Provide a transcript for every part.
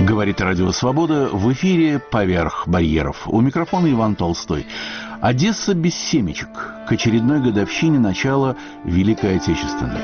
Говорит Радио Свобода, в эфире «Поверх барьеров». У микрофона Иван Толстой. Одесса без семечек к очередной годовщине начала Великой Отечественной.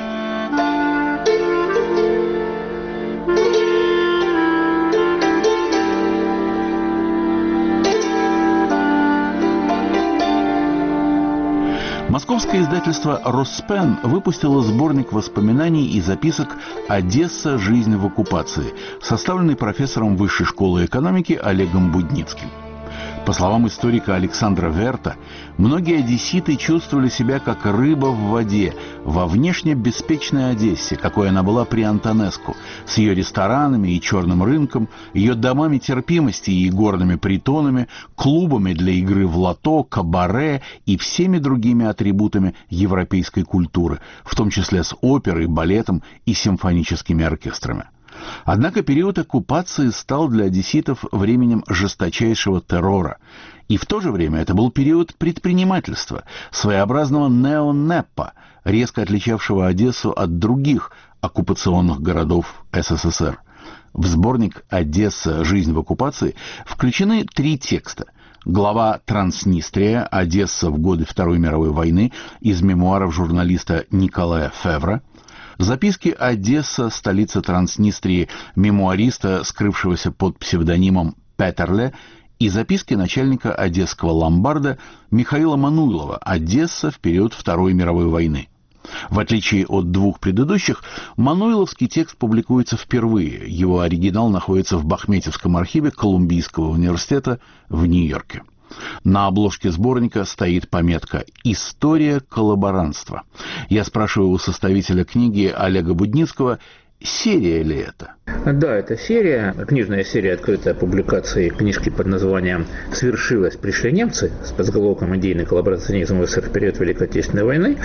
Московское издательство «Роспен» выпустило сборник воспоминаний и записок «Одесса. Жизнь в оккупации», составленный профессором Высшей школы экономики Олегом Будницким. По словам историка Александра Верта, многие одесситы чувствовали себя как рыба в воде во внешне беспечной Одессе, какой она была при Антонеску, с ее ресторанами и черным рынком, ее домами терпимости и горными притонами, клубами для игры в лото, кабаре и всеми другими атрибутами европейской культуры, в том числе с оперой, балетом и симфоническими оркестрами. Однако период оккупации стал для одесситов временем жесточайшего террора. И в то же время это был период предпринимательства, своеобразного неонеппа, резко отличавшего Одессу от других оккупационных городов СССР. В сборник «Одесса. Жизнь в оккупации» включены 3 текста. Глава «Транснистрия. Одесса в годы Второй мировой войны» из мемуаров журналиста Николая Февра, записки «Одесса. Столица Транснистрии» мемуариста, скрывшегося под псевдонимом Петерле, и записки начальника одесского ломбарда Михаила Мануйлова «Одесса в период Второй мировой войны». В отличие от 2 предыдущих, мануйловский текст публикуется впервые. Его оригинал находится в Бахметьевском архиве Колумбийского университета в Нью-Йорке. На обложке сборника стоит пометка «История коллаборантства». Я спрашиваю у составителя книги Олега Будницкого, серия ли это? Да, это серия, книжная серия, открытая публикацией книжки под названием «Свершилось, пришли немцы» с подзаголовком «Идейный коллаборационизм в СССР в период Великой Отечественной войны».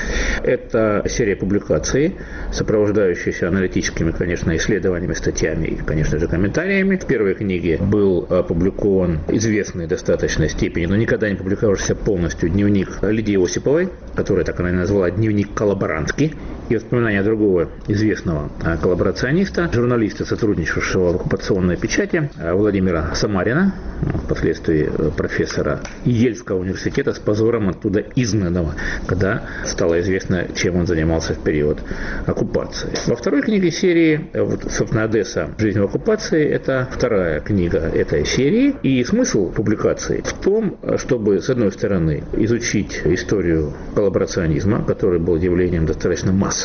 Это серия публикаций, сопровождающаяся аналитическими, конечно, исследованиями, статьями и, конечно же, комментариями. В первой книге был опубликован известный в достаточной степени, но никогда не публиковавшийся полностью дневник Лидии Осиповой, который так она и назвала «Дневник коллаборантский», и воспоминания другого известного коллаборациониста, журналиста, сотрудничавшего в оккупационной печати, Владимира Самарина, впоследствии профессора Ельского университета, с позором оттуда изгнанного, когда стало известно, чем он занимался в период оккупации. Во второй книге серии, собственно, «Одесса. Жизнь в оккупации», это вторая книга этой серии, и смысл публикации в том, чтобы, с одной стороны, изучить историю коллаборационизма, который был явлением достаточно массовым,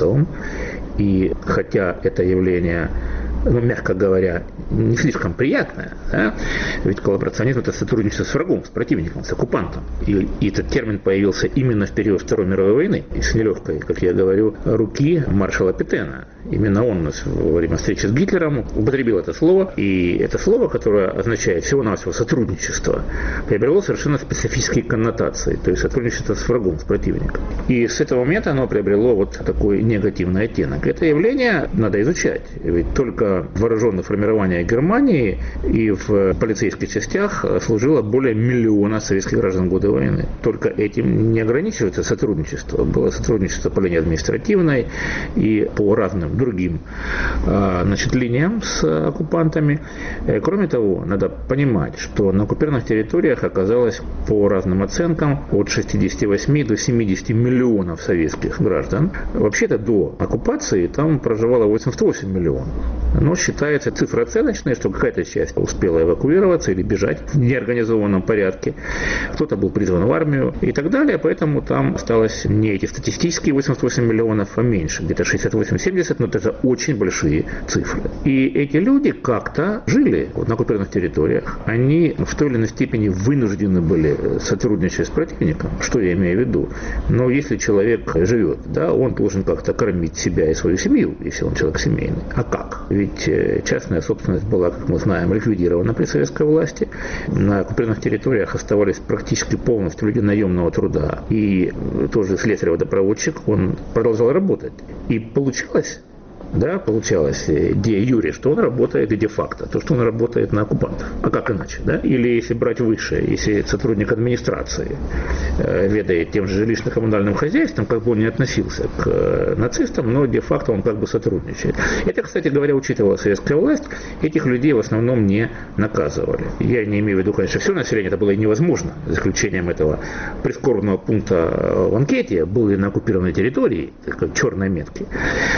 и хотя это явление, мягко говоря, не слишком приятное, да? Ведь коллаборационизм – это сотрудничество с врагом, с противником, с оккупантом. И этот термин появился именно в период Второй мировой войны, и с нелегкой, как я говорю, руки маршала Петена. Именно он во время встречи с Гитлером употребил это слово, и это слово, которое означает всего-навсего сотрудничество, приобрело совершенно специфические коннотации, то есть сотрудничество с врагом, с противником. И с этого момента оно приобрело вот такой негативный оттенок. Это явление надо изучать, ведь только в вооруженных формированиях Германии и в полицейских частях служило более 1 миллиона советских граждан в годы войны. Только этим не ограничивается сотрудничество. Было сотрудничество по линии административной и по разным другим линиям с оккупантами. Кроме того, надо понимать, что на оккупированных территориях оказалось, по разным оценкам, от 68 до 70 миллионов советских граждан. Вообще-то до оккупации там проживало 88 миллионов. Но считается цифра оценочная, что какая-то часть успела эвакуироваться или бежать в неорганизованном порядке. Кто-то был призван в армию и так далее. Поэтому там осталось не эти статистические 88 миллионов, а меньше. Где-то 68-70, но это же очень большие цифры. И эти люди как-то жили на оккупированных территориях. Они в той или иной степени вынуждены были сотрудничать с противником. Что я имею в виду? Но если человек живет, да, он должен как-то кормить себя и свою семью, если он человек семейный. А как? Ведь частная собственность была, как мы знаем, ликвидирована при советской власти. На оккупированных территориях оставались практически полностью люди наемного труда. И тоже слесарь-водопроводчик, он продолжал работать. И получилось да, получалось, де юре, что он работает, и де факто, то, что он работает на оккупантов. А как иначе, да? Или если брать выше, если сотрудник администрации ведает тем же жилищно-коммунальным хозяйством, как бы он не относился к нацистам, но де-факто он как бы сотрудничает. Это, кстати говоря, учитывала советская власть, этих людей в основном не наказывали. Я не имею в виду, конечно, все население, это было и невозможно, за исключением этого прискорбного пункта в анкете, были на оккупированной территории, так, черной метки.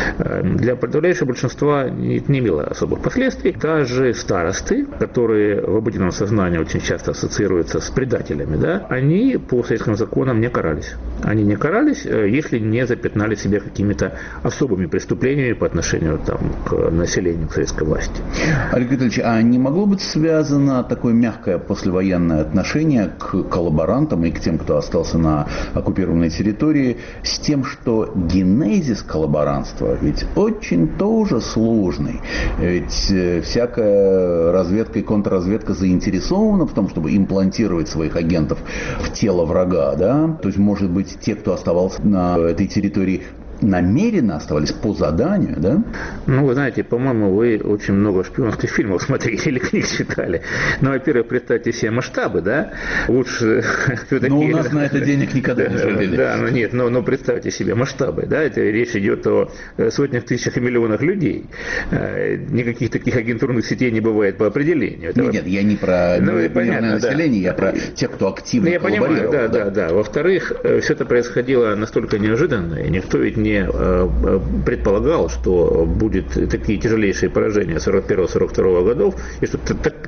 Для подавляющего большинства это не имело особых последствий. Даже старосты, которые в обыденном сознании очень часто ассоциируются с предателями, да, они по советским законам не карались. Они не карались, если не запятнали себя какими-то особыми преступлениями по отношению там, к населению, к советской власти. Олег Витальевич, а не могло быть связано такое мягкое послевоенное отношение к коллаборантам и к тем, кто остался на оккупированной территории, с тем, что генезис коллаборантства ведь очень тоже сложный. Ведь всякая разведка и контрразведка заинтересована в том, чтобы имплантировать своих агентов в тело врага, да? То есть, может быть, те, кто оставался на этой территории, намеренно оставались по заданию, да? Ну, вы знаете, по-моему, вы очень много шпионских фильмов смотрели или книг читали. Ну, во-первых, представьте себе масштабы, да? Лучше... Но у нас на это денег никогда не жалели. Да, ну нет, но представьте себе масштабы, да? Это речь идет о сотнях, тысячах и миллионах людей. Никаких таких агентурных сетей не бывает по определению. Нет, я не про мирное население, я про тех, кто активно коллаборировал. Я понимаю, да. Во-вторых, все это происходило настолько неожиданно, и никто ведь не предполагал, что будут такие тяжелейшие поражения 41-42 годов, и что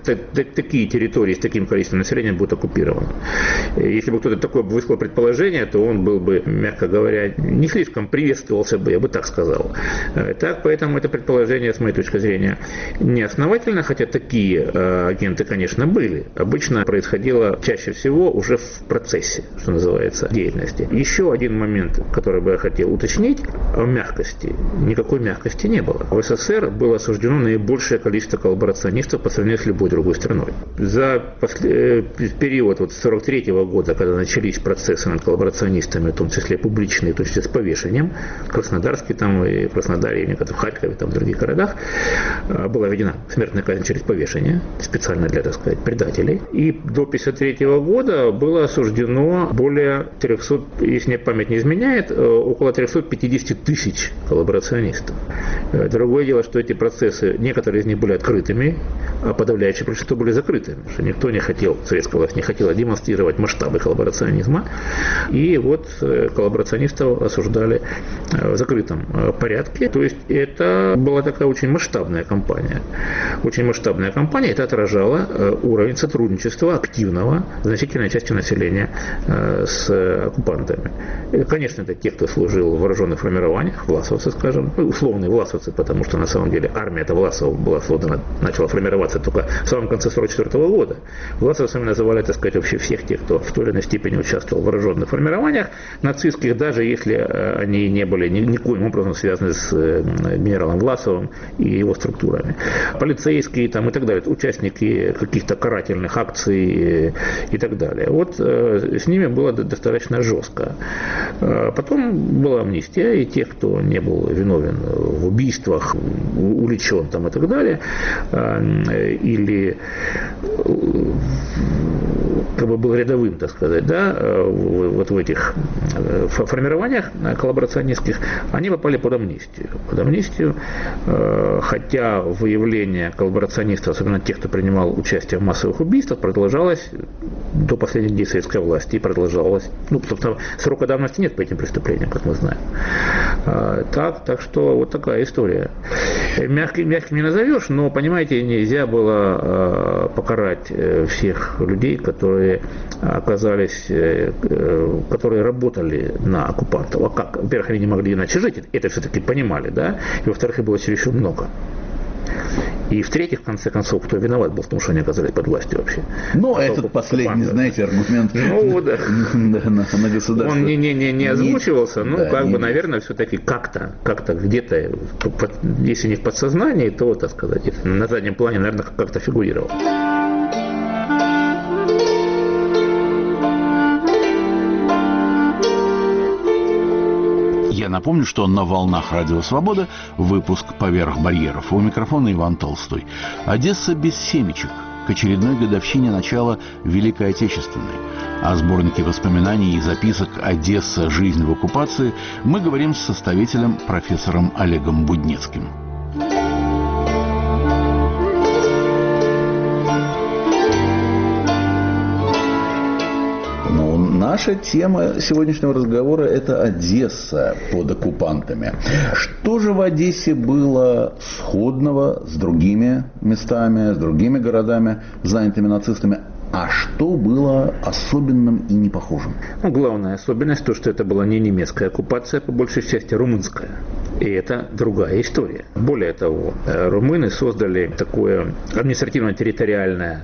такие территории с таким количеством населения будут оккупированы. Если бы кто-то такое высказал предположение, то он был бы, мягко говоря, не слишком приветствовался бы, я бы так сказал. Так, поэтому это предположение, с моей точки зрения, неосновательно, хотя такие агенты, конечно, были. Обычно происходило чаще всего уже в процессе, что называется, деятельности. Еще один момент, который бы я хотел уточнить, о мягкости. Никакой мягкости не было. В СССР было осуждено наибольшее количество коллаборационистов по сравнению с любой другой страной. За период вот, с 1943 года, когда начались процессы над коллаборационистами, в том числе публичные, в том числе с повешением, Краснодарский там и в Краснодаре, и в Харькове, там в других городах, была введена смертная казнь через повешение, специально для, так сказать, предателей. И до 1953 года было осуждено более 300, если мне память не изменяет, около 350 тысяч коллаборационистов. Другое дело, что эти процессы, некоторые из них были открытыми, а подавляющее большинство были закрытыми, потому что никто не хотел, советская власть не хотела демонстрировать масштабы коллаборационизма. И вот коллаборационистов осуждали в закрытом порядке. То есть это была такая очень масштабная кампания. Очень масштабная кампания. Это отражало уровень сотрудничества активного значительной части населения с оккупантами. Конечно, это те, кто служил в вооруженных формированиях, власовцы, скажем, условные власовцы, потому что на самом деле армия-то власов была создана, начала формироваться только в самом конце 1944 года. Власовцами называли, так сказать, вообще всех тех, кто в той или иной степени участвовал в вооруженных формированиях нацистских, даже если они не были никоим образом связаны с генералом Власовым и его структурами. Полицейские там, и так далее, участники каких-то карательных акций и так далее. Вот с ними было достаточно жестко. Потом была амнистия, и тех, кто не был виновен в убийствах, уличен там и так далее, или как бы был рядовым, так сказать, да, вот в этих формированиях коллаборационистских, они попали под амнистию. Под амнистию, хотя выявление коллаборационистов, особенно тех, кто принимал участие в массовых убийствах, продолжалось до последних дней советской власти и продолжалось. Ну, собственно, срока давности нет по этим преступлениям, как мы знаем. Так что вот такая история. Мягким не назовешь, но, понимаете, нельзя было покарать всех людей, которые оказались, которые работали на оккупантов. А как? Во-первых, они не могли иначе жить, это все-таки понимали, да? И во-вторых, их было чересчур много. И в-третьих, в конце концов, кто виноват был в том, что они оказались под властью вообще. Ну, этот последний, знаете, аргумент на государство. Он не озвучивался, но как бы, наверное, все-таки как-то, где-то, если не в подсознании, то, так сказать, на заднем плане, наверное, как-то фигурировал. напомню, что на волнах Радио Свобода выпуск «Поверх барьеров». У микрофона Иван Толстой. Одесса без семечек к очередной годовщине начала Великой Отечественной. О сборнике воспоминаний и записок «Одесса. Жизнь в оккупации» мы говорим с составителем профессором Олегом Будницким. Наша тема сегодняшнего разговора – это Одесса под оккупантами. Что же в Одессе было сходного с другими местами, с другими городами, занятыми нацистами? А что было особенным и непохожим? Главная особенность то, что это была не немецкая оккупация, по большей части румынская. И это другая история. Более того, румыны создали такое административно-территориальную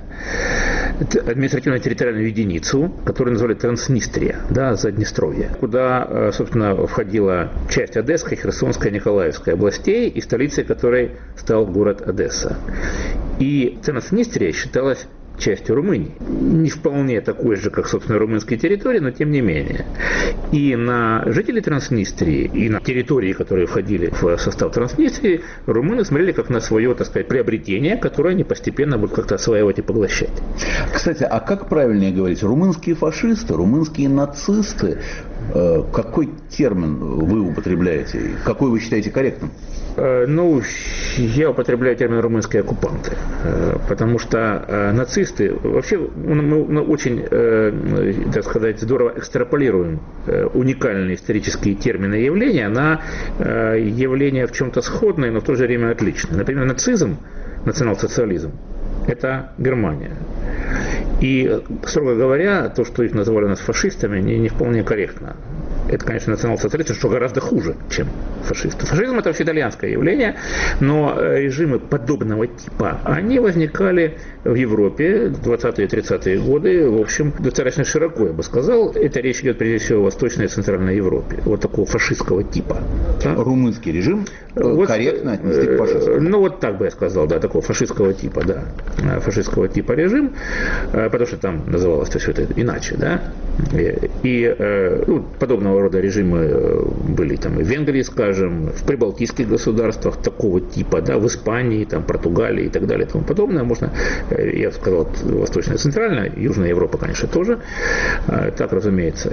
единицу, которую назвали Транснистрия, Заднестровье, куда, собственно, входила часть Одесской, Херсонской, Николаевской областей, и столицей которой стал город Одесса. И Транснистрия считалась частью Румынии. Не вполне такой же, как, собственно, румынские территории, но тем не менее. И на жителей Транснистрии, и на территории, которые входили в состав Транснистрии, румыны смотрели как на свое, так сказать, приобретение, которое они постепенно будут как-то осваивать и поглощать. Кстати, а как правильнее говорить? Румынские фашисты, румынские нацисты? Какой термин вы употребляете? Какой вы считаете корректным? Я употребляю термин «румынские оккупанты», потому что нацисты, вообще мы очень, так сказать, здорово экстраполируем уникальные исторические термины и явления на явления в чем-то сходные, но в то же время отличные. Например, нацизм, национал-социализм – это Германия. И, строго говоря, то, что их называли у нас фашистами, не вполне корректно. Это, конечно, национал-социализм, что гораздо хуже, чем фашисты. Фашизм – это вообще итальянское явление, но режимы подобного типа, они возникали в Европе в 20-е и 30-е годы, в общем, достаточно широко, я бы сказал. Это речь идет, прежде всего, о Восточной и Центральной Европе. Вот такого фашистского типа. Румынский режим корректно отнести к фашисту? Вот так бы я сказал, такого фашистского типа, фашистского типа режим, потому что там называлось все это иначе, И подобного рода режимы были там и в Венгрии, скажем, в прибалтийских государствах такого типа, в Испании, там, Португалии и так далее и тому подобное. Можно, я сказал, Восточная и Центральная, Южная Европа, конечно, тоже. Так, разумеется,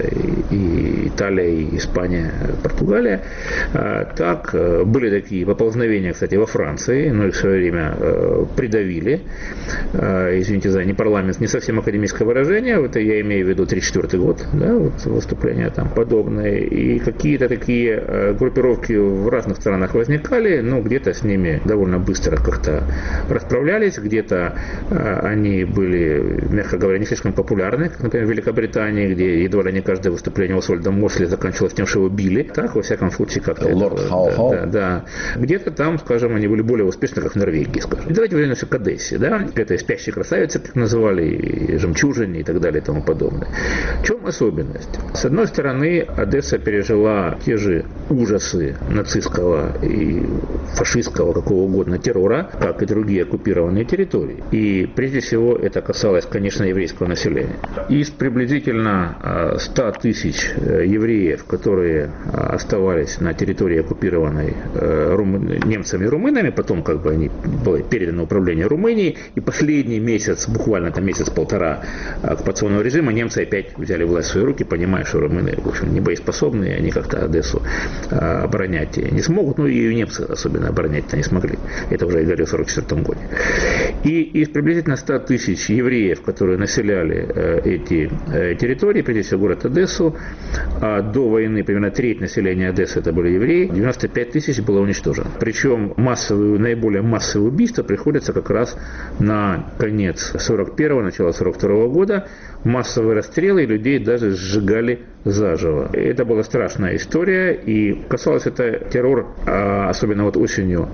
и Италия, и Испания, Португалия. Так, были такие поползновения, кстати, во Франции, но их в свое время придавили. Извините за непарламент, не совсем академическое выражение, это я имею в виду 1934 год, выступления там подобные. И какие-то такие группировки в разных странах возникали, но где-то с ними довольно быстро как-то расправлялись, где-то они были, мягко говоря, не слишком популярны, как, например, в Великобритании, где едва ли не каждое выступление Освальда Мосли заканчивалось тем, что его били. Так, во всяком случае, как-то Лорд Хау-Хау. Где-то там, скажем, они были более успешны, как в Норвегии, скажем. И давайте вернемся к Одессе, к этой спящей красавице, как называли, и жемчужине, и так далее, и тому подобное. В чем особенность? С одной стороны, Одесса пережила те же ужасы нацистского и фашистского, какого угодно, террора, как и другие оккупированные территории. И прежде всего это касалось, конечно, еврейского населения. Из приблизительно 100 тысяч евреев, которые оставались на территории, оккупированной немцами и румынами, потом они были переданы в управление Румынии, и последний месяц, буквально там месяц-полтора оккупационного режима, немцы опять взяли власть в свои руки, понимая, что румыны, в общем, не боеспособные, они как-то Одессу оборонять не смогут, и немцы особенно оборонять-то не смогли. Это уже я говорил в 1944 году. И из приблизительно 100 тысяч евреев, которые населяли эти территории, прежде всего город Одессу, до войны примерно треть населения Одессы это были евреи, 95 тысяч было уничтожено. Причем наиболее массовые убийства приходятся как раз на конец 41-го, начало 42-го года. Массовые расстрелы, и людей даже сжигали заживо. Это была страшная история, и касалось это террор, особенно осенью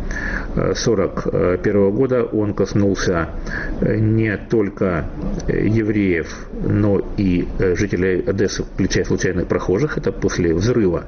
1941 года, он коснулся не только евреев, но и жителей Одессы, включая случайных прохожих. Это после взрыва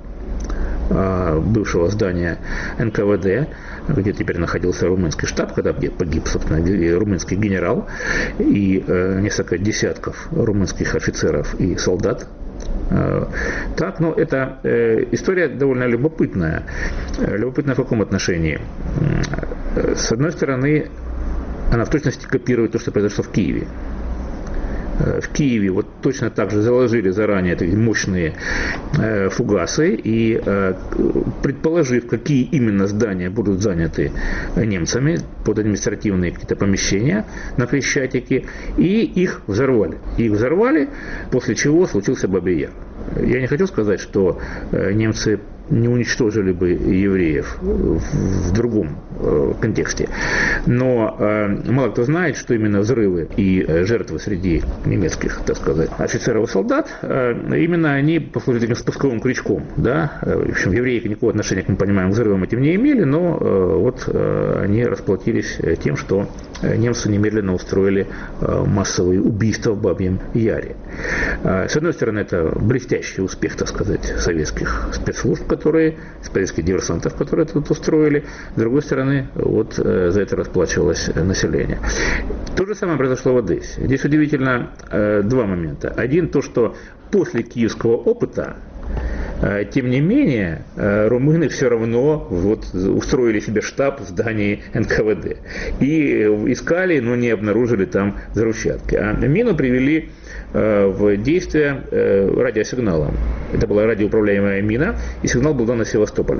бывшего здания НКВД, где теперь находился румынский штаб, где погиб, собственно, румынский генерал и несколько десятков румынских офицеров и солдат Так, но эта история довольно любопытная. Любопытная в каком отношении? С одной стороны, она в точности копирует то, что произошло в Киеве. В Киеве вот точно так же заложили заранее такие мощные фугасы и, предположив, какие именно здания будут заняты немцами под административные какие-то помещения на Крещатике, и их взорвали. После чего случился Бабий Яр. Я не хочу сказать, что немцы не уничтожили бы евреев в другом контексте. Но мало кто знает, что именно взрывы и жертвы среди немецких, так сказать, офицеров и солдат, именно они послужили таким спусковым крючком. Да? В общем, евреи никакого отношения, как мы понимаем, к взрывам этим не имели, но вот они расплатились тем, что немцы немедленно устроили массовые убийства в Бабьем Яре. С одной стороны, это блестящий успех, так сказать, советских спецслужб, советских диверсантов, которые тут устроили. С другой стороны, вот за это расплачивалось население. То же самое произошло в Одессе. Здесь удивительно два момента. Один, то, что после киевского опыта, тем не менее, румыны все равно вот устроили себе штаб в здании НКВД. И искали, но не обнаружили там взрывчатки. А мину привели в действие радиосигналом. Это была радиоуправляемая мина, и сигнал был дан на Севастополь.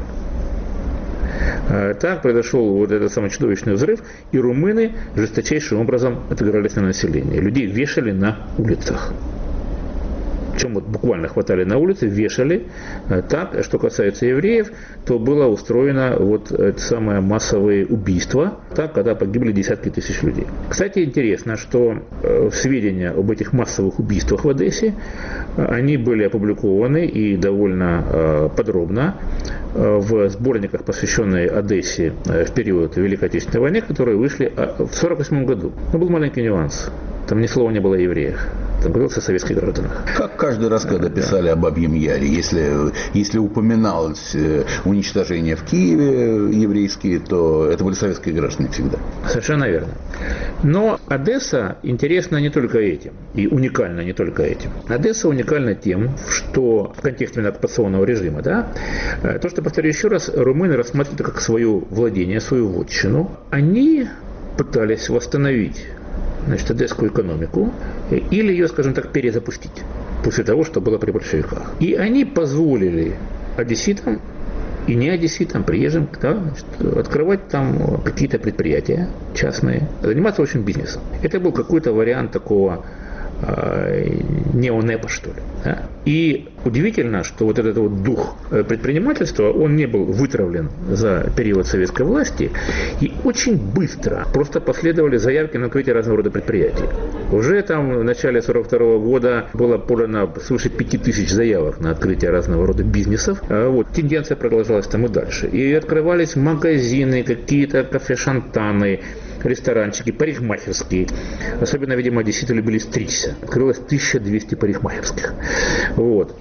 Так произошел вот этот самый чудовищный взрыв, и румыны жесточайшим образом отыгрались на население. Людей вешали на улицах. Причем вот буквально хватали на улице, вешали. Так, что касается евреев, то было устроено вот это самое массовое убийство, так, когда погибли десятки тысяч людей. Кстати, интересно, что сведения об этих массовых убийствах в Одессе, они были опубликованы и довольно подробно в сборниках, посвященных Одессе в период Великой Отечественной войны, которые вышли в 1948 году. Но был маленький нюанс. Там ни слова не было о евреях. Там говорилось о советских гражданах. Как каждый раз, когда писали о Бабьем Яре, если упоминалось уничтожение в Киеве еврейские, то это были советские граждане всегда. Совершенно верно. Но Одесса интересна не только этим, и уникальна не только этим. Одесса уникальна тем, что в контексте оккупационного режима, да, то, что, повторю еще раз, румыны рассматривают это как свое владение, свою вотчину, они пытались восстановить, значит, одесскую экономику или ее, скажем так, перезапустить после того, что было при большевиках. И они позволили одесситам и не одесситам, приезжим, да, значит, открывать там какие-то предприятия частные, заниматься очень бизнесом. Это был какой-то вариант такого неонепа, что ли. Да? И удивительно, что вот этот вот дух предпринимательства, он не был вытравлен за период советской власти, и очень быстро просто последовали заявки на открытие разного рода предприятий. Уже там в начале 1942 года было подано свыше 5000 заявок на открытие разного рода бизнесов. Вот. Тенденция продолжалась там и дальше. И открывались магазины, какие-то кафе-шантаны, ресторанчики, парикмахерские. Особенно, видимо, одесситы любили стричься. Открылось 1200 парикмахерских. Вот.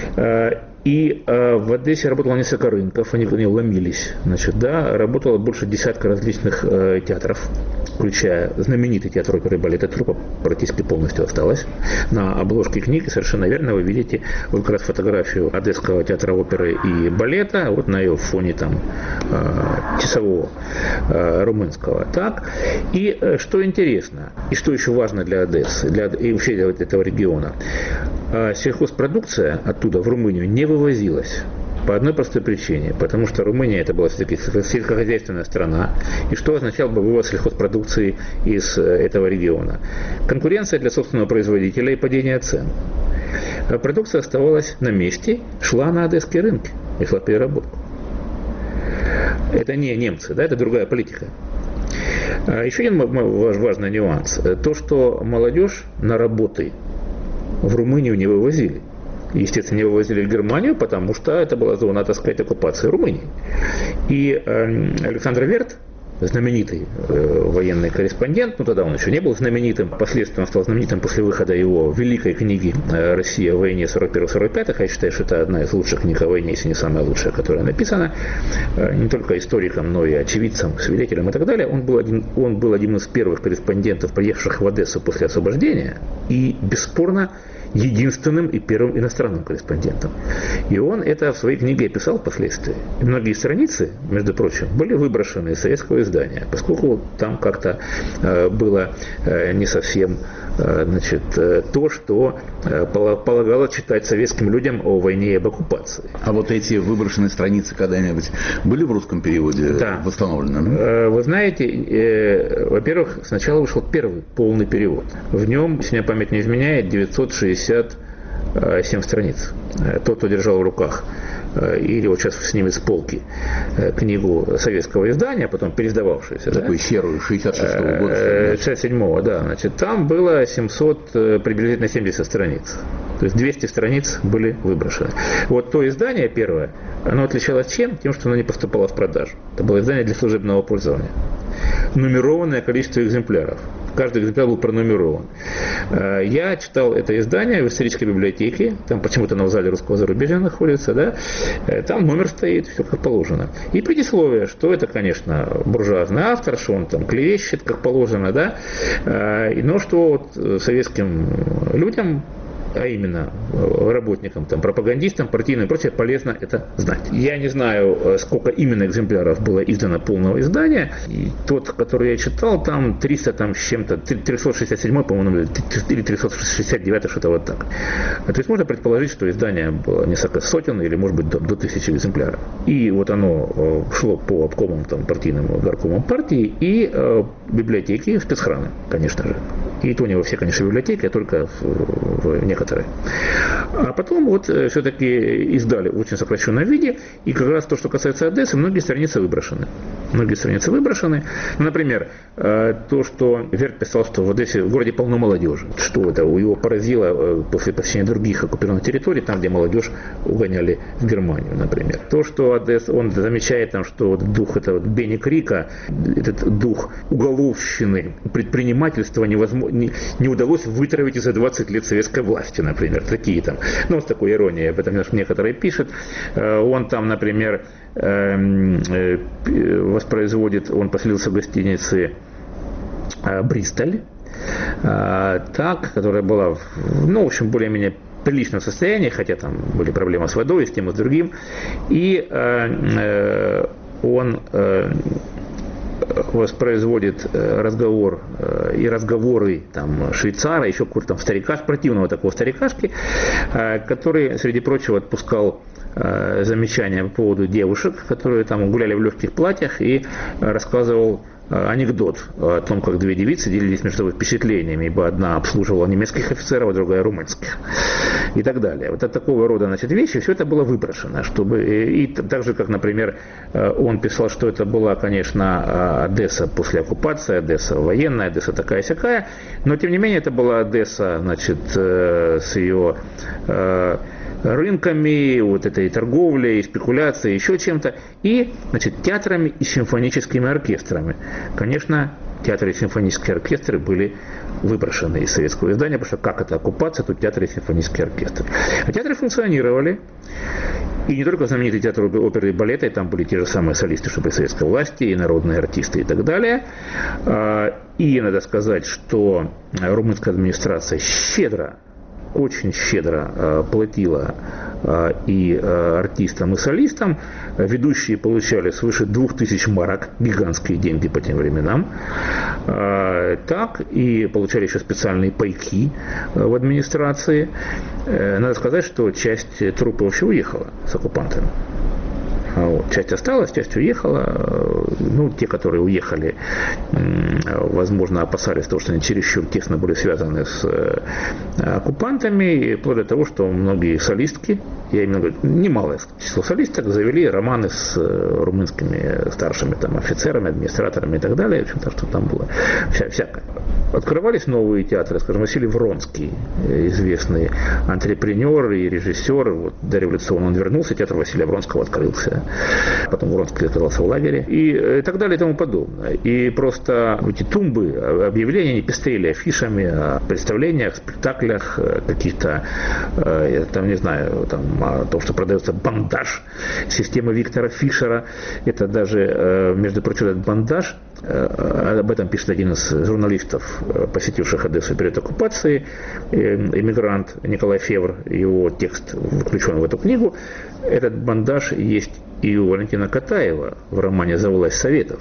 И в Одессе работало несколько рынков, они ломились. Значит, да, работало больше десятка различных театров, включая знаменитый театр оперы и балета, труппа практически полностью осталась. На обложке книги совершенно верно вы видите вот как раз фотографию Одесского театра оперы и балета, вот на ее фоне там часового румынского. Так. И что интересно, и что еще важно для Одессы, и вообще для этого региона, сельхозпродукция оттуда в Румынию не вывозилась. По одной простой причине. Потому что Румыния это была все-таки сельскохозяйственная страна. И что означал бы вывоз сельхозпродукции из этого региона? Конкуренция для собственного производителя и падение цен. Продукция оставалась на месте, шла на одесские рынки и шла в переработку. Это не немцы, да, это другая политика. Еще один важный нюанс. То, что молодежь на работы в Румынию не вывозили. Естественно, не вывозили в Германию, потому что это была зона, так сказать, оккупации Румынии. И Александр Верт, знаменитый военный корреспондент, тогда он еще не был знаменитым, впоследствии он стал знаменитым после выхода его великой книги «Россия в войне 41-45», я считаю, что это одна из лучших книг о войне, если не самая лучшая, которая написана, не только историком, но и очевидцем, свидетелем и так далее. Он был один из первых корреспондентов, приехавших в Одессу после освобождения, и бесспорно единственным и первым иностранным корреспондентом. И он это в своей книге описал впоследствии. И многие страницы, между прочим, были выброшены из советского издания, поскольку там как-то было не совсем то, что полагало читать советским людям о войне и об оккупации. А вот эти выброшенные страницы когда-нибудь были в русском переводе восстановлены? Вы знаете, во-первых, сначала вышел первый полный перевод. В нем, если мне память не изменяет, 967 страниц. Тот, кто держал в руках или вот сейчас снимет с полки книгу советского издания, потом переиздававшуюся. Такой серую, 66-го года. 67-го, да. Значит, там было 700, приблизительно 70 страниц. То есть 200 страниц были выброшены. Вот то издание первое, оно отличалось чем? Тем, что оно не поступало в продажу. Это было издание для служебного пользования. Нумерованное количество экземпляров. Каждый экземпляр был пронумерован. Я читал это издание в исторической библиотеке, там почему-то оно в зале русского зарубежья находится, да? Там номер стоит, все как положено. И предисловие, что это, конечно, буржуазный автор, что он там клевещет, как положено, да? Но что вот советским людям, а именно работникам, там, пропагандистам, партийным и прочее, полезно это знать. Я не знаю, сколько именно экземпляров было издано полного издания. И тот, который я читал, там 300 там с чем-то, 367, по-моему, или 369, что-то вот так. То есть можно предположить, что издание было несколько сотен или, может быть, до 1000 экземпляров. И вот оно шло по обкомам, там, партийным горкомам партии и библиотеки, спецхраны, конечно же. И то не во все, конечно, библиотеки, а только в некоторые. А потом вот все-таки издали в очень сокращенном виде. И как раз то, что касается Одессы, многие страницы выброшены. Например, то, что Верт писал, что в Одессе, в городе полно молодежи. Что это его поразило после посещения других оккупированных территорий, там, где молодежь угоняли в Германию, например. То, что Одесса, он замечает, там, что дух этого Бенни Крика, этот дух уголовщины, предпринимательства не удалось вытравить за 20 лет советской власти, например, такие там. Ну, с такой иронией, об этом некоторые пишут. Он там, например, воспроизводит, он поселился в гостинице «Бристоль», которая была, в общем, более-менее приличном состоянии, хотя там были проблемы с водой, с тем и с другим. И он воспроизводит разговоры там, швейцара, еще какого-то там противного такого старикашки, который, среди прочего, отпускал замечания по поводу девушек, которые там гуляли в легких платьях, и рассказывал анекдот о том, как две девицы делились между собой впечатлениями, ибо одна обслуживала немецких офицеров, а другая румынских. И так далее. Вот от такого рода, вещи все это было выброшено. И так же, как, например, он писал, что это была, конечно, Одесса после оккупации, Одесса военная, Одесса такая-сякая, но, тем не менее, это была Одесса, с ее рынками, вот этой торговлей, спекуляцией, еще чем-то, и, театрами и симфоническими оркестрами. Конечно, театры и симфонические оркестры были выброшены из советского издания, потому что как это оккупация, тут театры и симфонические оркестры. А театры функционировали, и не только знаменитый театр оперы и балета, и там были те же самые солисты, что при советской власти, и народные артисты и так далее. И надо сказать, что румынская администрация очень щедро платила и артистам, и солистам. Ведущие получали свыше 2000 марок, гигантские деньги по тем временам. Так, и получали еще специальные пайки в администрации. Надо сказать, что часть труппы вообще уехала с оккупантами. Часть осталась, часть уехала. Те, которые уехали, возможно, опасались того, что они чересчур тесно были связаны с оккупантами, и вплоть до того, что многие солистки, я имею в виду немалое число солисток, завели романы с румынскими старшими там, офицерами, администраторами и так далее. В общем-то, что там было всякое. Открывались новые театры, скажем, Василий Вронский, известный антрепренер и режиссер. Дореволюционно он вернулся, театр Василия Вронского открылся. Потом Вронский оказался в лагере. И так далее и тому подобное. И просто эти тумбы, объявления не пестрели афишами о представлениях, спектаклях, каких-то, там, не знаю, там, о том, что продается бандаж системы Виктора Фишера. Это даже, между прочим, этот бандаж, об этом пишет один из журналистов, посетивших Одессу перед оккупацией, эмигрант Николай Февр, его текст включен в эту книгу. Этот бандаж есть и у Валентина Катаева в романе «За власть Советов».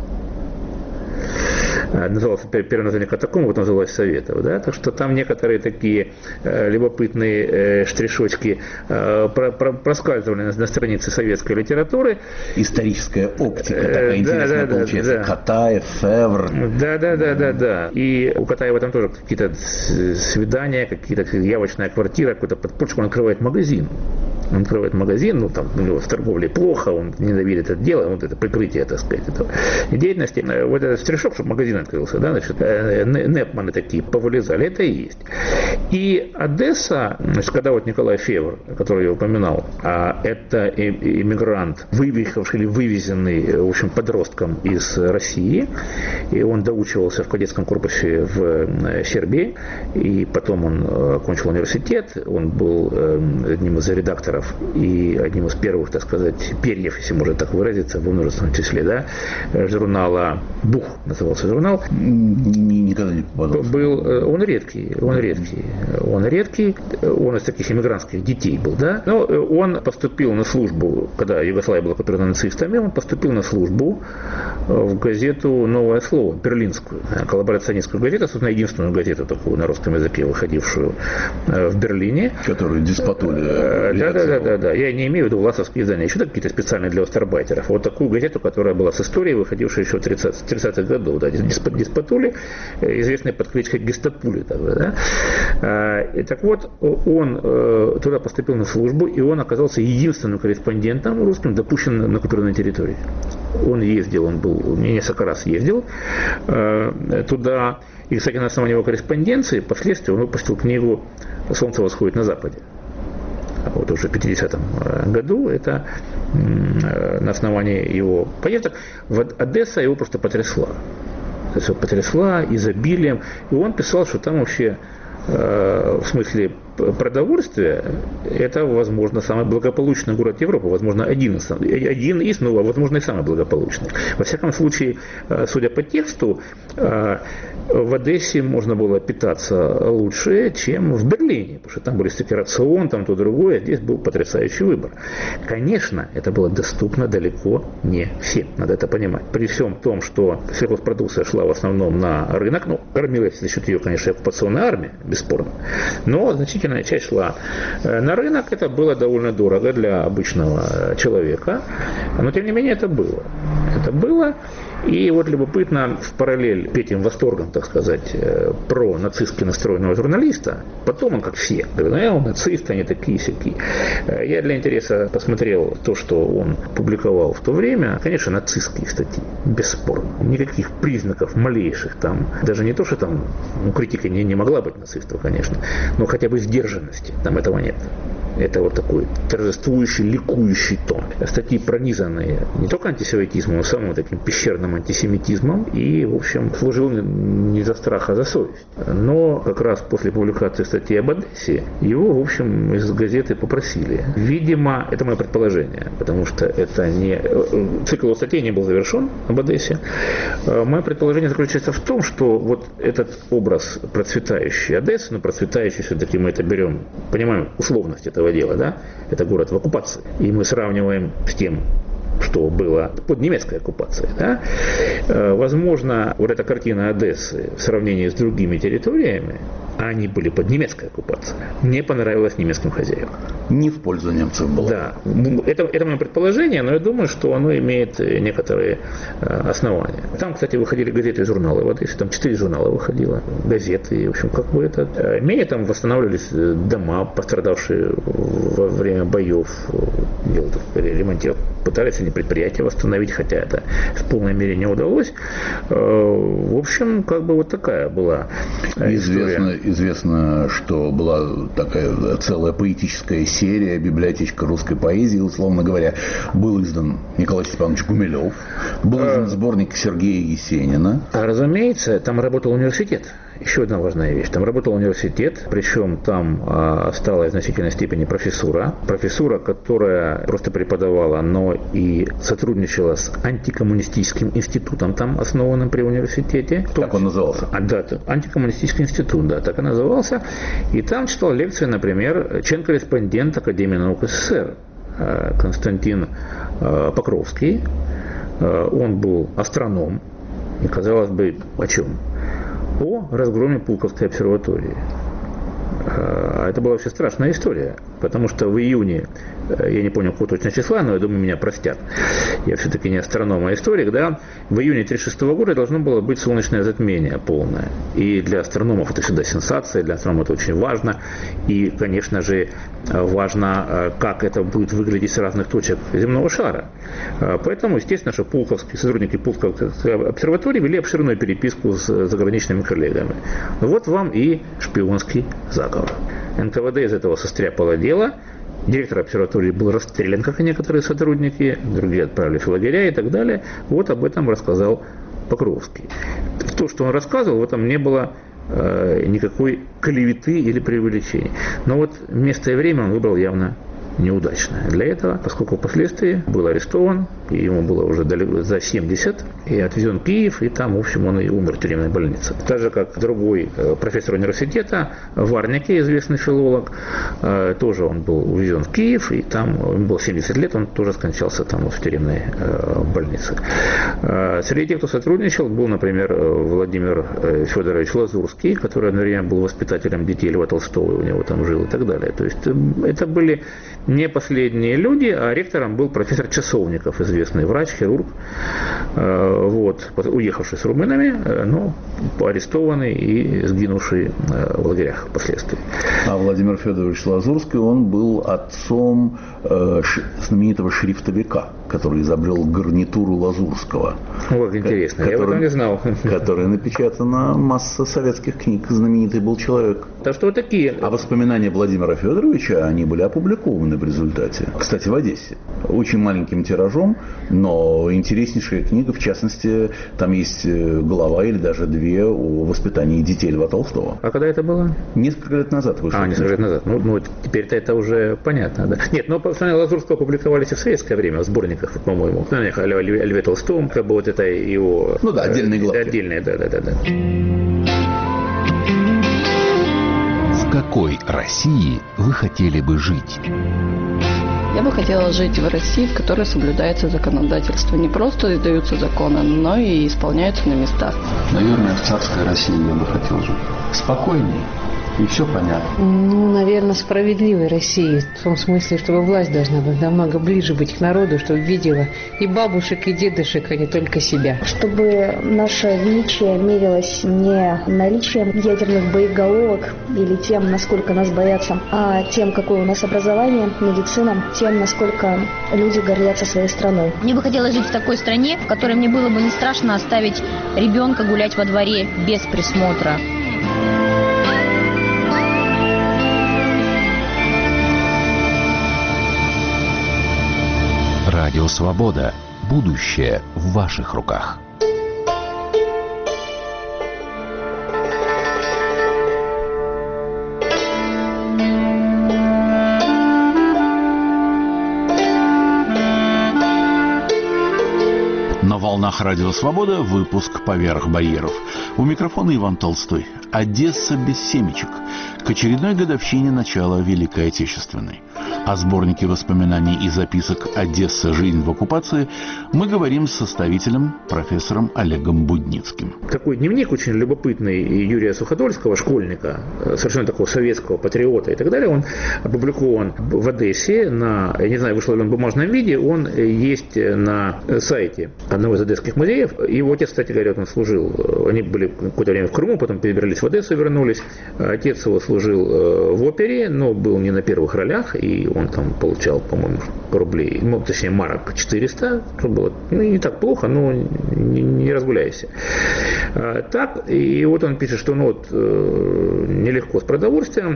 Назывался первое название «Катакомб», вот называлось «Советов». Да? Так что там некоторые такие любопытные штришочки проскальзывали на странице советской литературы. Историческая оптика такая интересная получается. Да. Катаев, Февр. Да. И у Катаева там тоже какие-то свидания, какие-то явочная квартира, какой-то подпольщик, он открывает магазин. Он открывает магазин, ну там у него в торговле плохо, он ненавидит это дело, вот это прикрытие, так сказать, этого деятельности. Вот этот стришок, чтобы магазин открылся, да, значит, непманы такие повылезали, это и есть. И Одесса, значит, когда вот Николай Февр, который я упоминал, это иммигрант, выехавший или вывезенный, в общем, подростком из России, и он доучивался в кадетском корпусе в Сербии, и потом он окончил университет, он был одним из редакторов и одним из первых, так сказать, перьев, если можно так выразиться, в множественном числе, да, журнала «Бух» назывался журнал. Никогда не попадал. Он редкий, он из таких иммигрантских детей был, да, но он поступил на службу, когда Югославия была оккупирована нацистами, он поступил на службу в газету «Новое слово», берлинскую, коллаборационистскую газету, собственно, единственную газету такую на русском языке, выходившую в Берлине. Которую диспутули. Да. Я не имею в виду власовские издания, еще какие-то специальные для остарбайтеров. Вот такую газету, которая была с историей, выходившая еще в 30-х годов. Да, Диспутули, известный под кличкой Гестапули. Да. И так вот, он туда поступил на службу, и он оказался единственным корреспондентом русским, допущенным на оккупированной территории. Он ездил, он был, несколько раз ездил туда. И, кстати, на основании его корреспонденции, впоследствии он выпустил книгу «Солнце восходит на западе». Вот уже в 50-м году, это на основании его поездок. Вот Одесса его просто потрясла. То есть потрясла изобилием. И он писал, что там вообще в смысле продовольствия это, возможно, самый благополучный город Европы, возможно, один из, но, возможно, и самый благополучный. Во всяком случае, судя по тексту, в Одессе можно было питаться лучше, чем в Берлине, потому что там были всякий рацион, там то другое, здесь был потрясающий выбор. Конечно, это было доступно далеко не всем, надо это понимать. При всем том, что сельхозпродукция шла в основном на рынок, кормилась за счет ее, конечно, оккупационная армия, бесспорно, но значительная часть шла на рынок, это было довольно дорого для обычного человека, но тем не менее это было. Это было. И вот любопытно, в параллель к этим восторгам, так сказать, про нацистски настроенного журналиста, потом он, как все, говорит, он нацист, они такие-сякие. Я для интереса посмотрел то, что он публиковал в то время. Конечно, нацистские статьи, бесспорно. Никаких признаков малейших там, даже не то, что там, критика не могла быть нацистов, конечно, но хотя бы сдержанности, там этого нет. Это вот такой торжествующий, ликующий тон. Статьи пронизанные не только антисемитизмом, но самым таким пещерным антисемитизмом. И, в общем, служил не за страх, а за совесть. Но как раз после публикации статьи об Одессе его, в общем, из газеты попросили. Видимо, это мое предположение, потому что это не... Цикл статей не был завершен об Одессе. Мое предположение заключается в том, что вот этот образ процветающей Одессы, процветающий все-таки мы это берем, понимаем условность этого дела, да, это город в оккупации. И мы сравниваем с тем, что было под немецкой оккупацией. Да? Возможно, вот эта картина Одессы в сравнении с другими территориями, они были под немецкой оккупацией, не понравилось немецким хозяевам. Не в пользу немцев было. Да, это мое предположение, но я думаю, что оно имеет некоторые основания. Там, кстати, выходили газеты и журналы в Одессе, там 4 журнала выходило, газеты, и, в общем, как бы это... Менее там восстанавливались дома, пострадавшие во время боев, ремонтировали, пытались они предприятия восстановить, хотя это в полной мере не удалось. В общем, как бы вот такая была история. известно, что была такая целая поэтическая серия, библиотечка русской поэзии, условно говоря. Был издан Николай Степанович Гумилев, был издан сборник Сергея Есенина. Разумеется, там работал университет. Еще одна важная вещь. Там работал университет, причем там стала в значительной степени профессура. Профессура, которая просто преподавала, но и сотрудничала с антикоммунистическим институтом, там основанным при университете. Как он назывался? Да, антикоммунистический институт, да, так и назывался. И там читал лекции, например, член-корреспондент Академии наук СССР Константин Покровский. Он был астроном. И, казалось бы, о чем? О разгроме Пулковской обсерватории. Это была вообще страшная история, потому что в июне, я не помню какого точно числа, но я думаю, меня простят, я все-таки не астроном, а историк, да, в июне 1936 года должно было быть солнечное затмение полное. И для астрономов это всегда сенсация, для астрономов это очень важно. И, конечно же, важно, как это будет выглядеть с разных точек земного шара. Поэтому, естественно, что сотрудники Пулковской обсерватории вели обширную переписку с заграничными коллегами. Вот вам и шпионский заговор. НКВД из этого состряпало дело. Директор обсерватории был расстрелян, как и некоторые сотрудники, другие отправились в лагеря и так далее. Вот об этом рассказал Покровский. То, что он рассказывал, в этом не было никакой клеветы или преувеличения. Но вот место и время он выбрал явно неудачное для этого, поскольку впоследствии был арестован, и ему было уже за 70, и отвезен в Киев, и там, в общем, он и умер в тюремной больнице. Так же, как другой профессор университета, Варняки, известный филолог, тоже он был увезен в Киев, и там ему было 70 лет, он тоже скончался там в тюремной больнице. Среди тех, кто сотрудничал, был, например, Владимир Федорович Лазурский, который одновременно был воспитателем детей Льва Толстого, у него там жил и так далее. То есть это были не последние люди, а ректором был профессор Часовников, известный врач, хирург, уехавший с румынами, но арестованный и сгинувший в лагерях впоследствии. А Владимир Федорович Лазурский, он был отцом знаменитого шрифтовика, который изобрел гарнитуру Лазурского. Вот интересно, я об этом не знал. Которой напечатана масса советских книг, знаменитый был человек. Так что вот такие. А воспоминания Владимира Федоровича, они были опубликованы в результате. Кстати, в Одессе. Очень маленьким тиражом, но интереснейшая книга, в частности, там есть глава или даже две о воспитании детей Льва Толстого. А когда это было? Несколько лет назад вышла. Несколько лет назад. Ну теперь-то это уже понятно, да. Нет, но воспоминания Лазурского публиковались и в советское время, в сборниках, по-моему. О Льве Толстом, как бы вот это его... Ну да, отдельные главы. Отдельные, да. В какой России вы хотели бы жить? Я бы хотела жить в России, в которой соблюдается законодательство. Не просто издаются законы, но и исполняются на местах. Наверное, в царской России я бы хотел жить. Спокойнее. И все понятно. Наверное, справедливой России. В том смысле, чтобы власть должна быть намного ближе быть к народу, чтобы видела и бабушек, и дедушек, а не только себя. Чтобы наше величие мерилось не наличием ядерных боеголовок или тем, насколько нас боятся, а тем, какое у нас образование, медицина, тем, насколько люди гордятся своей страной. Мне бы хотелось жить в такой стране, в которой мне было бы не страшно оставить ребенка гулять во дворе без присмотра. Радио «Свобода». Будущее в ваших руках. На волнах Радио «Свобода» выпуск «Поверх барьеров». У микрофона Иван Толстой. Одесса без семечек. К очередной годовщине начала Великой Отечественной. О сборнике воспоминаний и записок «Одесса. Жизнь в оккупации» мы говорим с составителем, профессором Олегом Будницким. Такой дневник очень любопытный Юрия Суходольского, школьника, совершенно такого советского патриота и так далее. Он опубликован в Одессе на, я не знаю, вышел ли он в бумажном виде, он есть на сайте одного из одесских музеев. Его отец, кстати говоря, он служил, они были какое-то время в Крыму, потом перебрались в Одессу, вернулись. Отец его служил в опере, но был не на первых ролях, и он там получал, по-моему, рублей, точнее, марок 400, что было не так плохо, но не разгуляйся. Так, и вот он пишет, что нелегко с продовольствием.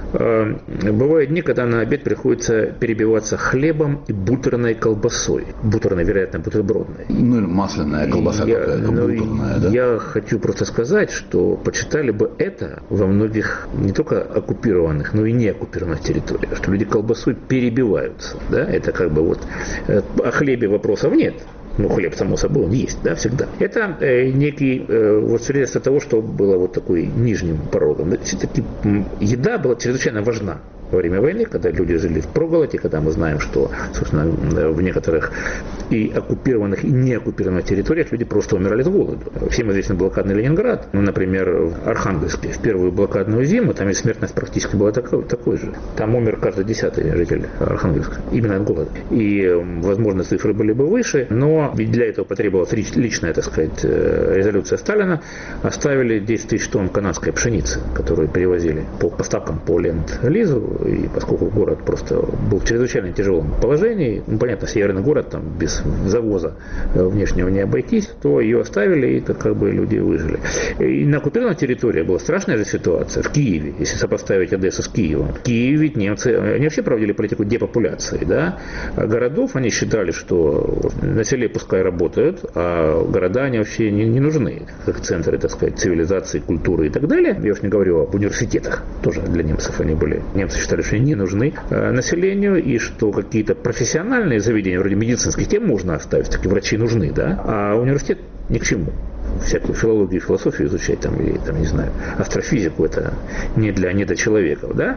Бывают дни, когда на обед приходится перебиваться хлебом и бутерной колбасой. Бутерной, вероятно, бутербродной. Или масляная колбаса какая-то, бутерная, да? Я хочу просто сказать, что почитали бы это во многих не только оккупированных, но и не оккупированных территориях, что люди колбасой перебиваются. Да? Это как бы о хлебе вопросов нет. Хлеб, само собой, он есть, да, всегда. Это некий свидетельство того, что было такой нижним порогом. Все-таки еда была чрезвычайно важна во время войны, когда люди жили в проголоде, когда мы знаем, что, собственно, в некоторых и оккупированных, и не оккупированных территориях люди просто умирали с голоду. Всем известен блокадный Ленинград. Например, в Архангельске в первую блокадную зиму, там и смертность практически была такой же. Там умер каждый 10-й житель Архангельска. Именно от голода. И, возможно, цифры были бы выше, но ведь для этого потребовалась личная, так сказать, резолюция Сталина. Оставили 10 тысяч тонн канадской пшеницы, которую перевозили по поставкам по Ленд-Лизу. И поскольку город просто был в чрезвычайно тяжелом положении, понятно, северный город, там без завоза внешнего не обойтись, то ее оставили, и так как бы люди выжили. И на оккупированной территории была страшная же ситуация. В Киеве, если сопоставить Одессу с Киевом. В Киеве ведь немцы, они вообще проводили политику депопуляции, да? А городов они считали, что на селе пускай работают, а города они вообще не нужны, как центры, так сказать, цивилизации, культуры и так далее. Я уж не говорю об университетах, тоже для немцев они были. Немцы считали, что они не нужны населению, и что какие-то профессиональные заведения, вроде медицинских, тем можно оставить, таки врачи нужны, да, а университет ни к чему. Всякую филологию и философию изучать, там, или, там, не знаю, астрофизику, это не для недочеловеков, да.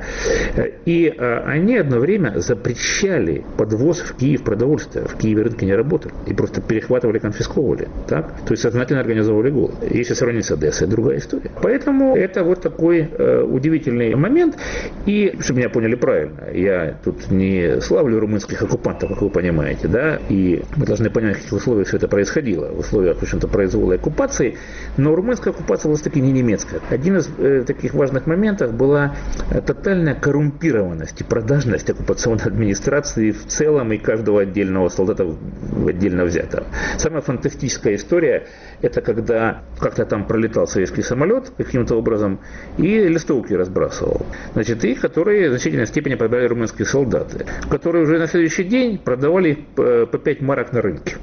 И они одно время запрещали подвоз в Киев продовольствия. В Киеве рынки не работали. И просто перехватывали, конфисковывали. Так? То есть сознательно организовывали голод. Если сравнить с Одессой, другая история. Поэтому это вот такой удивительный момент. И, чтобы меня поняли правильно, я тут не славлю румынских оккупантов, как вы понимаете, да, и мы должны понять, в каких условиях все это происходило. В условиях, в общем-то, произвола и оккупации. Но румынская оккупация была таки не немецкая. Один из таких важных моментов была тотальная коррумпированность и продажность оккупационной администрации в целом и каждого отдельного солдата отдельно взятого. Самая фантастическая история – это когда как-то там пролетал советский самолет каким-то образом и листовки разбрасывал. Значит, их, которые в значительной степени продали румынские солдаты, которые уже на следующий день продавали по 5 марок на рынке.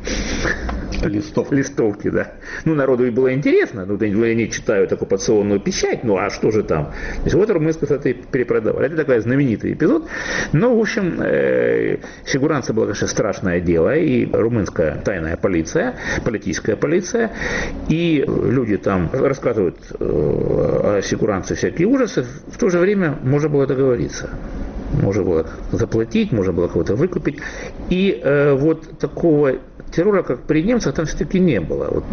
Листовки, да. Народу и было интересно, они читают оккупационную печать, а что же там? То есть вот румынские солдаты перепродавали. Это такой знаменитый эпизод. Но, в общем, сигуранция была, конечно, страшное дело, и румынская тайная полиция, политическая полиция, и люди там рассказывают о сигуранции всякие ужасы, в то же время можно было договориться. Можно было заплатить, можно было кого-то выкупить. И вот такого террора, как при немцах, там все-таки не было.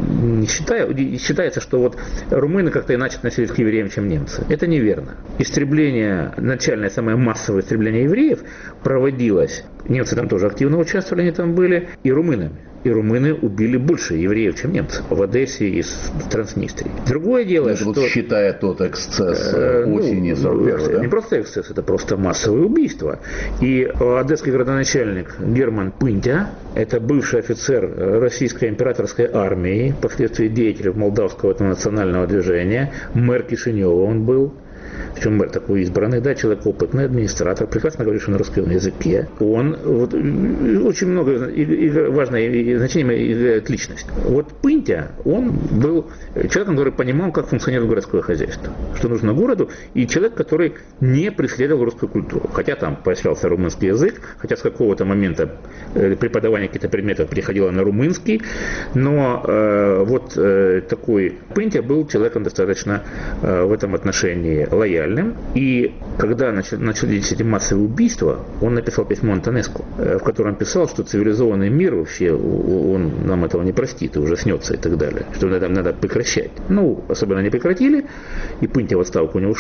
Считается, что румыны как-то иначе относились к евреям, чем немцы. Это неверно. Истребление, начальное, самое массовое истребление евреев проводилось, немцы там тоже активно участвовали, они там были, и румынами. И румыны убили больше евреев, чем немцы в Одессе и в Транснистрии. Другое дело, это что... считая тот эксцесс осени 41-го, да? Не просто эксцесс, это просто массовое убийство. И одесский градоначальник Герман Пынтя, это бывший офицер российской императорской армии, впоследствии деятель молдавского национального движения, мэр Кишинева он был. Причем мэр такой избранный, да, человек опытный, администратор, прекрасно говоривший на русском языке. Он очень много важное значение имеет личность. Пынтя, он был человеком, который понимал, как функционирует городское хозяйство, что нужно городу, и человек, который не преследовал русскую культуру. Хотя там поощрялся румынский язык, хотя с какого-то момента преподавание каких-то предметов переходило на румынский, но такой Пынтя был человеком достаточно в этом отношении лояльным. И когда начались эти массовые убийства, он написал письмо Антонеску, в котором писал, что цивилизованный мир вообще, он нам этого не простит, и ужаснется и так далее, что надо прекращать. Особенно не прекратили, и Пынтя в отставку не ушел,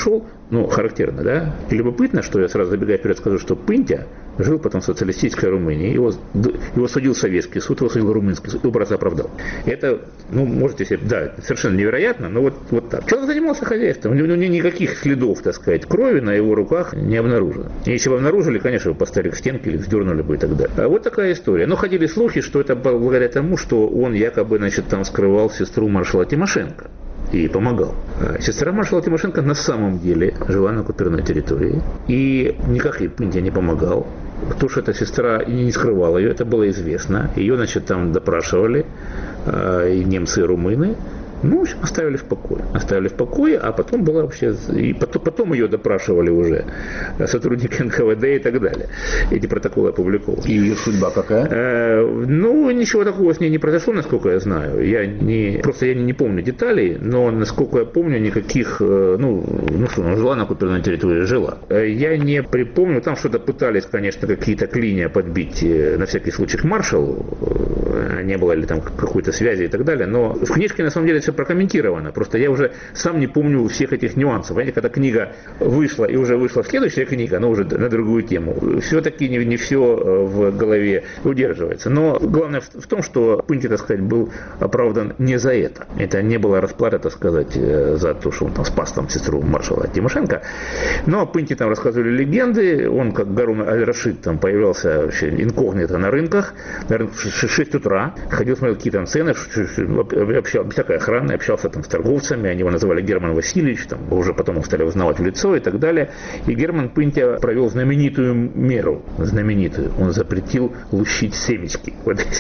характерно, да? И любопытно, что я сразу забегая вперед скажу, что Пынтя жил потом в социалистической Румынии, его судил советский суд, его судил румынский суд, его брат оправдал. Это, можете себе, да, совершенно невероятно, но вот так. Человек занимался хозяйством, у него никаких следов, так сказать, крови на его руках не обнаружено. И если бы обнаружили, конечно, его поставили к стенке или вздернули бы и так далее. А вот такая история. Но ходили слухи, что это благодаря тому, что он якобы, там скрывал сестру маршала Тимошенко и помогал. Сестра маршала Тимошенко на самом деле жила на оккупированной территории, и никак ей Пынтя не помогал. То, что эта сестра и не скрывала ее, это было известно. Ее, там допрашивали и немцы, и румыны. В общем, оставили в покое, а потом была вообще... И потом ее допрашивали уже сотрудники НКВД и так далее. Эти протоколы опубликованы. И ее судьба какая? Ничего такого с ней не произошло, насколько я знаю. Я не помню деталей, но, насколько я помню, никаких... жила на оккупированной территории, жила. Я не припомню, там что-то пытались, конечно, какие-то клинья подбить на всякий случай к маршалу, не было ли там какой-то связи и так далее, но в книжке, на самом деле, все прокомментировано. Просто я уже сам не помню всех этих нюансов. Понимаете, когда книга вышла, и уже вышла следующая книга, она уже на другую тему, все-таки не все в голове удерживается. Но главное в том, что Пынтя, так сказать, был оправдан не за это. Это не была расплата, так сказать, за то, что он там спас сестру маршала Тимошенко. Но о Пынте там рассказывали легенды. Он, как Гарун аль-Рашид, там появлялся вообще инкогнито на рынках. Наверное, в 6 утра. Ходил, смотрел какие там цены, всякая охрана, общался там с торговцами, они его называли Герман Васильевич, уже потом их стали узнавать в лицо и так далее. И Герман Пынтя провел знаменитую меру, он запретил лущить семечки.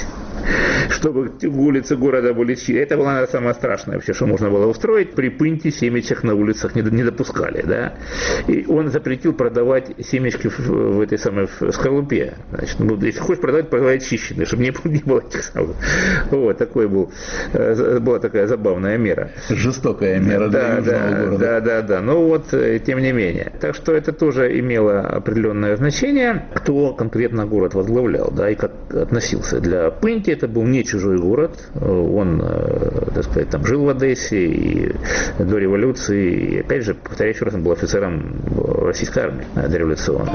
Чтобы улицы города были чистые. Это было, наверное, самое страшное вообще, что можно было устроить. При Пынте семечек на улицах не допускали, да. И он запретил продавать семечки в этой самой скорлупе. Значит, если хочешь продавать, продавай очищенные, чтобы не было этих самых. Вот, была такая забавная мера. Жестокая мера для южного города. Да. Но тем не менее. Так что это тоже имело определенное значение, кто конкретно город возглавлял, да, и как относился. Для Пынти это был не чужой город, он, так сказать, там жил в Одессе и до революции, и опять же, повторяю еще раз, он был офицером российской армии дореволюционной.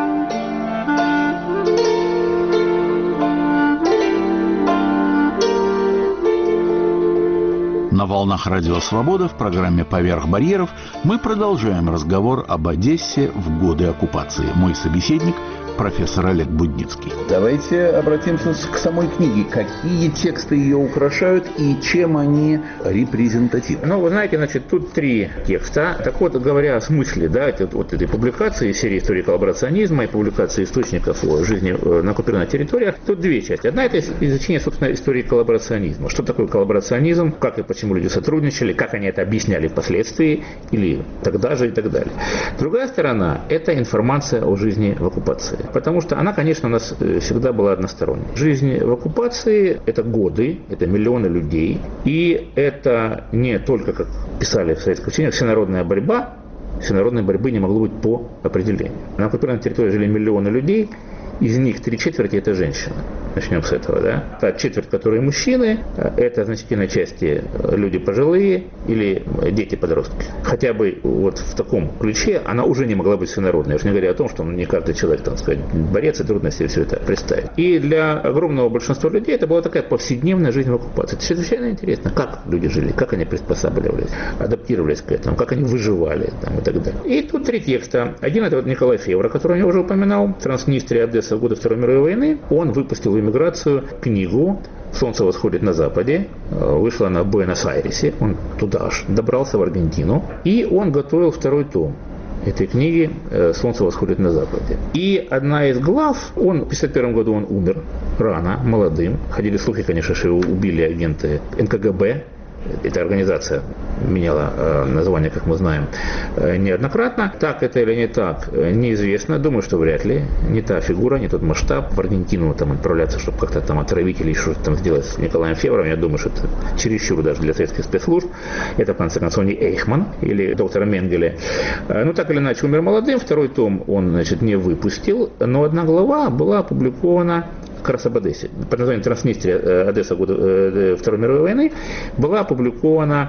На волнах Радио Свобода в программе «Поверх барьеров» мы продолжаем разговор об Одессе в годы оккупации. Мой собеседник – профессор Олег Будницкий. Давайте обратимся к самой книге. Какие тексты ее украшают и чем они репрезентативны? Вы знаете, тут 3 текста. Так вот, говоря о смысле, да, этой публикации, серии истории коллаборационизма и публикации источников о жизни на оккупированных территориях, тут 2 части. Одна – это изучение, собственно, истории коллаборационизма. Что такое коллаборационизм, как и почему люди сотрудничали, как они это объясняли впоследствии или тогда же и так далее. Другая сторона – это информация о жизни в оккупации. Потому что она, конечно, у нас всегда была односторонней. Жизнь в оккупации – это годы, это миллионы людей. И это не только, как писали в советских учениях, всенародная борьба. Всенародной борьбы не могло быть по определению. На оккупированной территории жили миллионы людей, из них 3/4 это женщины. Начнем с этого, да. Та четверть, которые мужчины, это в значительной части люди пожилые или дети-подростки. Хотя бы в таком ключе она уже не могла быть всенародной. Я уж не говоря о том, что не каждый человек, так сказать, борец и трудности все это представить. И для огромного большинства людей это была такая повседневная жизнь в оккупации. Это чрезвычайно интересно, как люди жили, как они приспосабливались, адаптировались к этому, как они выживали и так далее. И тут 3 текста. Один это Николай Февра, которого я уже упоминал, «Транснистрия, Одесса в годы Второй мировой войны». Он выпустил в эмиграцию книгу «Солнце восходит на западе». Вышла она в Буэнос-Айресе. Он туда аж добрался, в Аргентину. И он готовил 2-й том этой книги «Солнце восходит на западе». И одна из глав, в 1951 году он умер рано, молодым. Ходили слухи, конечно, что его убили агенты НКГБ. Эта организация меняла название, как мы знаем, неоднократно. Так это или не так, неизвестно. Думаю, что вряд ли. Не та фигура, не тот масштаб. В Аргентину там отправляться, чтобы как-то там отравить или что-то там сделать с Николаем Февром. Я думаю, что это чересчур даже для советских спецслужб. Это, в конце концов, не Эйхман или доктора Менгеле. Так или иначе, умер молодым. 2-й том он, не выпустил. Но одна глава была опубликована как раз об Одессе, под названием «Транснистрия, Одесса в годы Второй мировой войны», была опубликована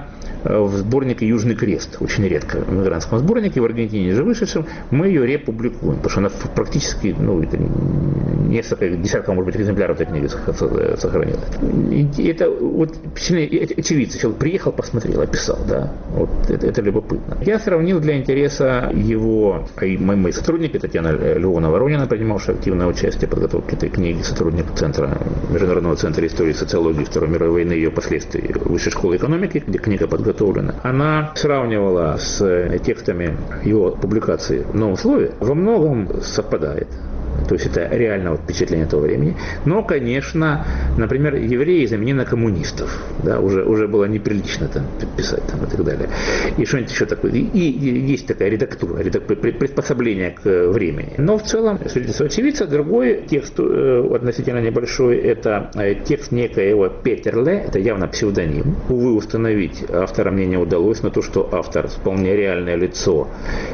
в сборнике «Южный крест», очень редко в эмигрантском сборнике, в Аргентине же вышедшем, мы ее републикуем, потому что она практически, это несколько десятков, может быть, экземпляров этой книги сохранилась. И это вот очевидцы, человек приехал, посмотрел, описал, да, вот это любопытно. Я сравнил для интереса его, и мои сотрудники, Татьяна Львовна-Воронина, принимавшая активное участие в подготовке этой книги, сотрудник Международного центра истории и социологии Второй мировой войны и ее последствий Высшей школы экономики, где книга подготовлена. Она сравнивала с текстами его публикации в «Новом слове», во многом совпадает. То есть это реально впечатление того времени. Но, конечно, например, евреи заменены на коммунистов. Да, уже было неприлично там писать там, и так далее. И что-нибудь еще такое. И есть такая редактура, приспособление к времени. Но в целом, свидетельство очевидца, другой текст относительно небольшой, это текст некоего Петерле, это явно псевдоним. Увы, установить автора мне не удалось, но то, что автор вполне реальное лицо,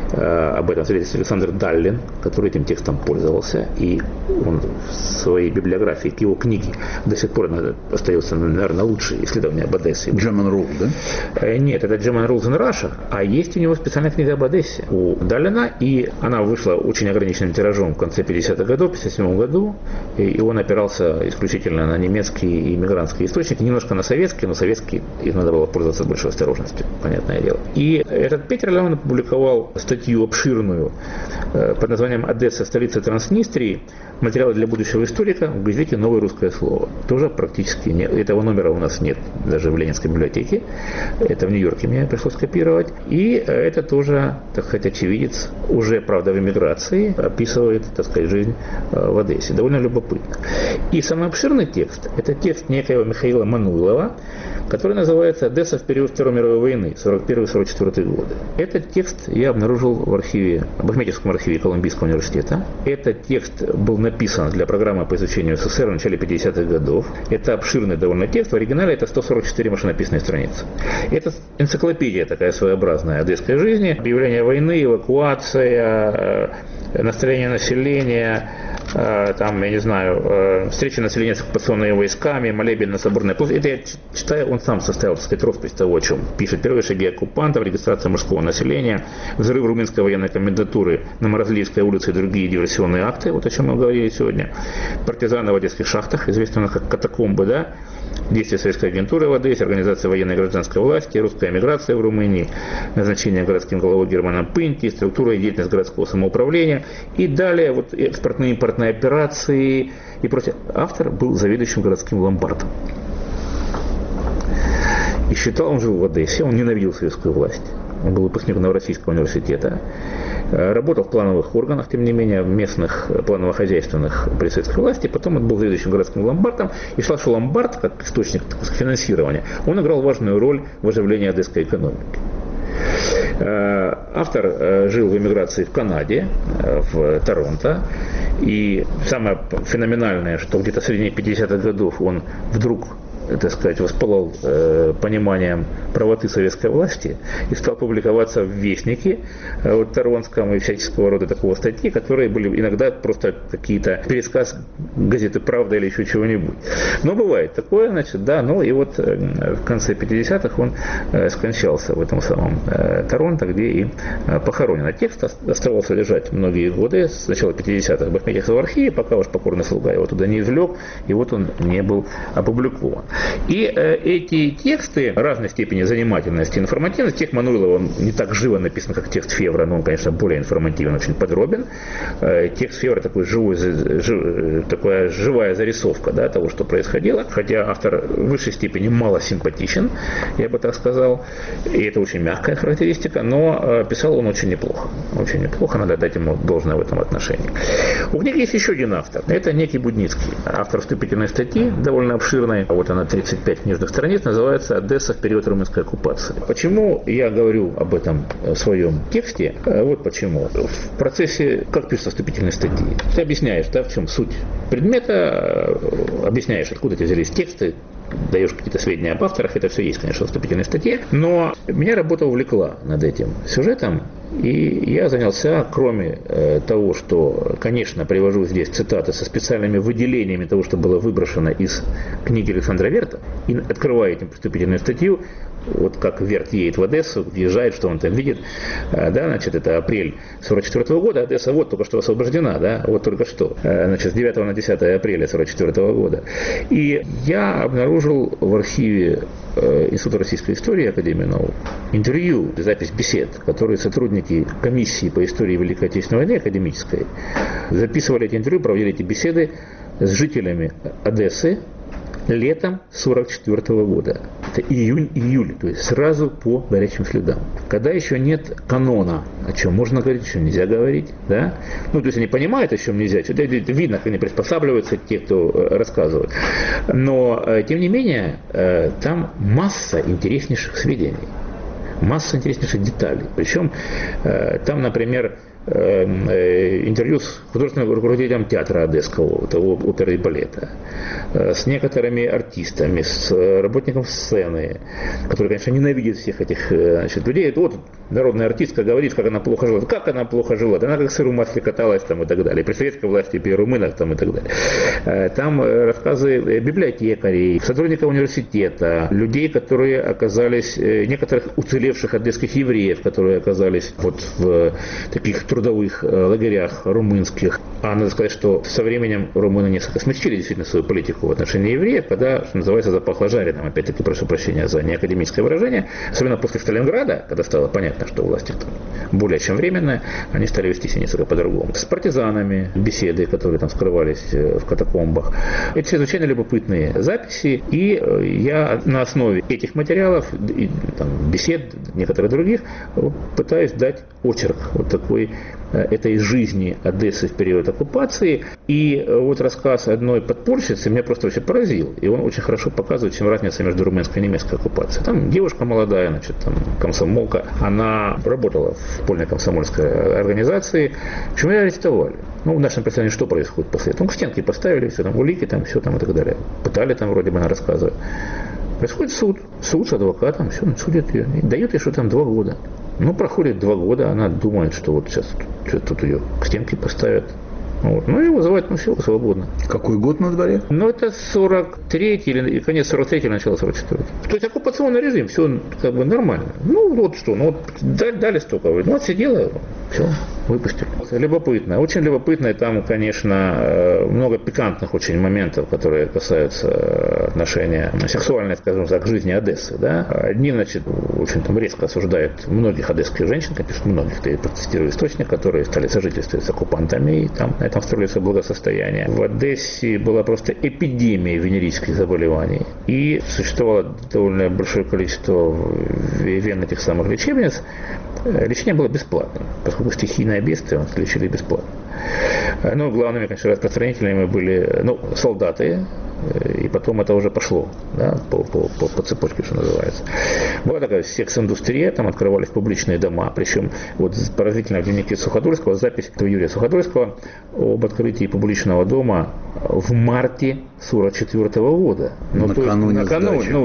об этом свидетельствует Александр Даллин, который этим текстом пользовался. И он в своей библиографии к его книге до сих пор остается, наверное, лучшее исследование об Одессе. German Rule, да? Нет, это German Rules in Russia, а есть у него специальная книга об Одессе у Даллина, и она вышла очень ограниченным тиражом в конце 50-х годов, в 1957 году, и он опирался исключительно на немецкие и иммигрантские источники, немножко на советские, но советские им надо было пользоваться с большой осторожностью, понятное дело. И этот Петер Леон опубликовал статью обширную под названием «Одесса, столица Транснистрии. Материалы для будущего историка» в газете «Новое русское слово». Тоже практически нет. Этого номера у нас нет даже в Ленинской библиотеке. Это в Нью-Йорке мне пришлось копировать. И это тоже, так сказать, очевидец, уже, правда, в эмиграции, описывает, так сказать, жизнь в Одессе. Довольно любопытно. И самый обширный текст – это текст некоего Михаила Мануйлова, который называется «Одесса в период Второй мировой войны, 41-44 годы». Этот текст я обнаружил в Ахметьевском архиве Колумбийского университета. Этот текст был написан для программы по изучению СССР в начале 50-х годов. Это обширный довольно текст. В оригинале это 144 машинописные страницы. Это энциклопедия такая своеобразная одесской жизни. Объявление войны, эвакуация, настроение населения, там, я не знаю, встреча населения с оккупационными войсками, молебен на Соборной площади. Это я читаю, он сам составил, так сказать, роспись того, о чем пишет. Первые шаги оккупантов, регистрация мужского населения, взрыв румынской военной комендатуры на Морозлиевской улице и другие диверсионные акты, вот о чем мы говорили сегодня. Партизаны в одесских шахтах, известные как катакомбы, да, действия советской агентуры в Одессе, организация военной и гражданской власти, русская эмиграция в Румынии, назначение городским главой Германом Пынти, структура и деятельность городского самоуправления и далее вот экспортные и импортные операции и прочее. Автор был заведующим городским ломбардом. И считал, он жил в Одессе, он ненавидел советскую власть. Он был выпускником Новороссийского университета. Работал в плановых органах, тем не менее, в местных планово-хозяйственных при советской власти. Потом он был заведующим городским ломбардом. И считал, что ломбард, как источник финансирования, он играл важную роль в оживлении одесской экономики. Автор жил в эмиграции в Канаде, в Торонто. И самое феноменальное, что где-то в середине 50-х годов он вдруг, так сказать, воспылал пониманием правоты советской власти и стал публиковаться в Вестнике торонском и всяческого рода такого статьи, которые были иногда просто какие-то пересказ газеты «Правда» или еще чего-нибудь. Но бывает такое, значит, да, ну и вот в конце 50-х он скончался в этом самом Торонто, где и похоронен. А текст оставался лежать многие годы, с начала 50-х в Ахметьевском архиве, пока уж покорный слуга его туда не извлек, и вот он не был опубликован. И эти тексты разной степени занимательности и информативности, текст Мануйлова, он не так живо написан, как текст Февра, но он, конечно, более информативен, очень подробен. Текст Февра такая живая зарисовка, да, того, что происходило, хотя автор в высшей степени мало симпатичен, я бы так сказал, и это очень мягкая характеристика, но писал он очень неплохо, надо дать ему должное в этом отношении. У книги есть еще один автор, это некий Будницкий, автор вступительной статьи, довольно обширной, вот она 35 книжных страниц, называется «Одесса в период румынской оккупации». Почему я говорю об этом в своем тексте? Вот почему. В процессе, как пишется вступительной статьи, ты объясняешь, да, в чем суть предмета, объясняешь, откуда эти взялись тексты, даешь какие-то сведения об авторах, это все есть, конечно, в вступительной статье, но меня работа увлекла над этим сюжетом, и я занялся, кроме того, что, конечно, привожу здесь цитаты со специальными выделениями того, что было выброшено из книги Александра Верта, и открываю этим вступительную статью, вот как Верт едет в Одессу, въезжает, что он там видит, да, значит, это апрель 1944 года, Одесса вот только что освобождена, да, вот только что, значит, с 9 на 10 апреля 1944 года. И я обнаружил в архиве Института российской истории Академии наук интервью, запись бесед, которые сотрудники комиссии по истории Великой Отечественной войны академической записывали эти интервью, проводили эти беседы с жителями Одессы летом 1944 года. Это июнь-июль, то есть сразу по горячим следам. Когда еще нет канона, о чем можно говорить, о чем нельзя говорить, да? Ну, то есть они понимают, о чем нельзя, это видно, как они приспосабливаются, те, кто рассказывает. Но, тем не менее, там масса интереснейших сведений, масса интереснейших деталей. Причем там, например, интервью с художественным руководителем театра Одесского, оперы и балета, с некоторыми артистами, с работником сцены, который, конечно, ненавидит всех этих, значит, людей. Это вот народная артистка говорит, как она плохо жила. Как она плохо жила? Она как сыр в масле каталась там, и так далее. При советской власти, при румынах там, и так далее. Там рассказы библиотекарей, сотрудников университета, людей, которые оказались, некоторых уцелевших одесских евреев, которые оказались вот в таких трудовых лагерях румынских. А надо сказать, что со временем румыны несколько смягчили действительно свою политику в отношении евреев, когда, что называется, запахло жареным. Опять-таки, прошу прощения за неакадемическое выражение. Особенно после Сталинграда, когда стало понятно, что власть их там более чем временная, они стали вести себя несколько по-другому. С партизанами беседы, которые там скрывались в катакомбах. Это чрезвычайно любопытные записи, и я на основе этих материалов, и, там, бесед, некоторых других, пытаюсь дать очерк вот такой этой жизни Одессы в период оккупации. И вот рассказ одной подпольщицы меня просто вообще поразил. И он очень хорошо показывает, чем разница между румынской и немецкой оккупацией. Там девушка молодая, значит, там комсомолка, она работала в подпольной комсомольской организации. Почему ее арестовали? Ну, в нашем представлении, что происходит после этого? Ну, к стенке поставили, все там, улики, там, все там и так далее. Пытали там, вроде бы, она рассказывает. Происходит суд с адвокатом, все, судят ее. И дают ей, что там 2 года. Ну, проходит 2 года, она думает, что вот сейчас тут ее к стенке поставят. Вот. Ну и вызывают, ну все, свободно. Какой год на дворе? Ну это 43-й или конец 43-й, начало 44-й. То есть оккупационный режим, все как бы нормально. Ну вот что, ну вот дали столько. Ну вот сидела, все, выпустили. Любопытно, очень любопытно. И там, конечно, много пикантных очень моментов, которые касаются отношения сексуальной, скажем так, к жизни Одессы. Да? Одни, значит, очень там резко осуждают многих одесских женщин, конечно, многих, я процитирую источник, которые стали сожительствовать с оккупантами, и там на этом строили свое благосостояние. В Одессе была просто эпидемия венерических заболеваний. И существовало довольно большое количество вен этих самых лечебниц. Лечение было бесплатным, поскольку стихийное бедствие лечили бесплатно. Но главными, конечно, распространителями были солдаты, и потом это уже пошло, да, по цепочке, что называется. Была такая секс-индустрия, там открывались публичные дома, причем вот поразительно в дневнике Суходольского запись Юрия Суходольского об открытии публичного дома в марте 1944 года. Накануне как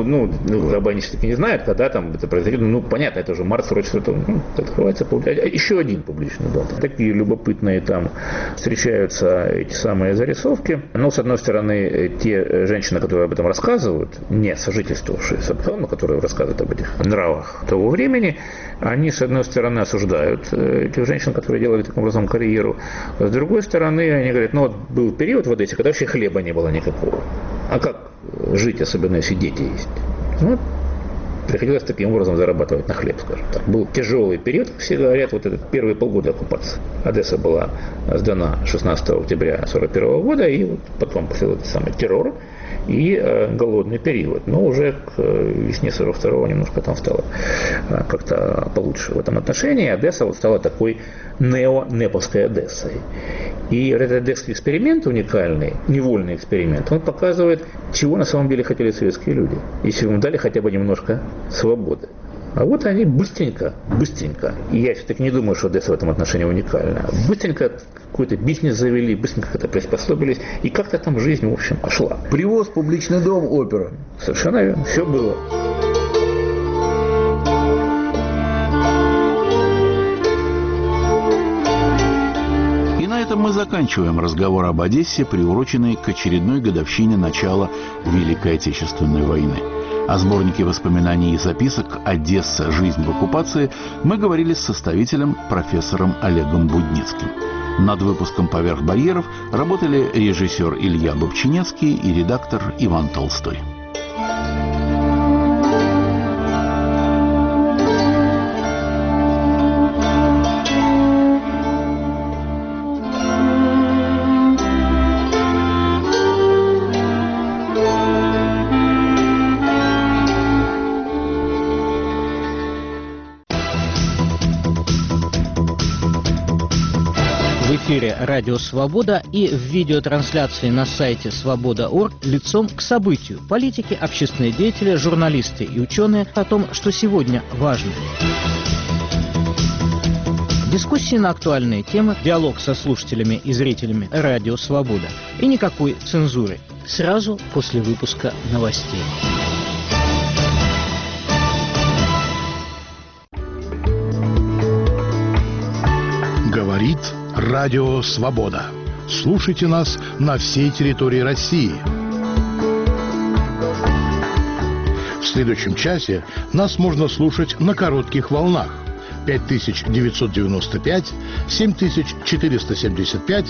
бы они все-таки не знают, когда там это произойдет. Ну, понятно, это уже март 1944 открывается еще один публичный дом. Такие любопытные там встречаются эти самые зарисовки. Но, с одной стороны, те женщины, которые об этом рассказывают, не сожительствовавшие с отцом, которые рассказывают об этих нравах того времени, они, с одной стороны, осуждают этих женщин, которые делали таким образом карьеру. С другой стороны, они говорят, ну вот был период в Одессе, когда вообще хлеба не было никакого. А как жить, особенно если дети есть? Вот. Приходилось таким образом зарабатывать на хлеб, скажем так. Был тяжелый период, как все говорят, вот этот первые полгода оккупации. Одесса была сдана 16 октября 1941 года, и вот потом последовал этот самый террор и голодный период. Но уже к весне 1942 немножко там стало как-то получше в этом отношении. Одесса вот стала такой нео-неповской Одессой. И этот одесский эксперимент уникальный, невольный эксперимент, он показывает, чего на самом деле хотели советские люди. Если им дали хотя бы немножко свободы. А вот они быстренько, и я все-таки не думаю, что Одесса в этом отношении уникальна, быстренько какой-то бизнес завели, быстренько как-то приспособились, и как-то там жизнь, в общем, пошла. Привоз, публичный дом, опера. Совершенно верно, все было. Мы заканчиваем разговор об Одессе, приуроченный к очередной годовщине начала Великой Отечественной войны. О сборнике воспоминаний и записок «Одесса. Жизнь в оккупации» мы говорили с составителем профессором Олегом Будницким. Над выпуском «Поверх барьеров» работали режиссер Илья Бобчинецкий и редактор Иван Толстой. В эфире «Радио Свобода» и в видеотрансляции на сайте свобода.орг лицом к событию. Политики, общественные деятели, журналисты и ученые о том, что сегодня важно. Дискуссии на актуальные темы, диалог со слушателями и зрителями «Радио Свобода». И никакой цензуры. Сразу после выпуска новостей. Говорит Радио Свобода. Слушайте нас на всей территории России. В следующем часе нас можно слушать на коротких волнах 5995, 7475,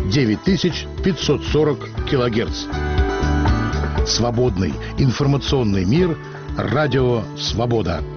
9540 килогерц. Свободный информационный мир. Радио Свобода.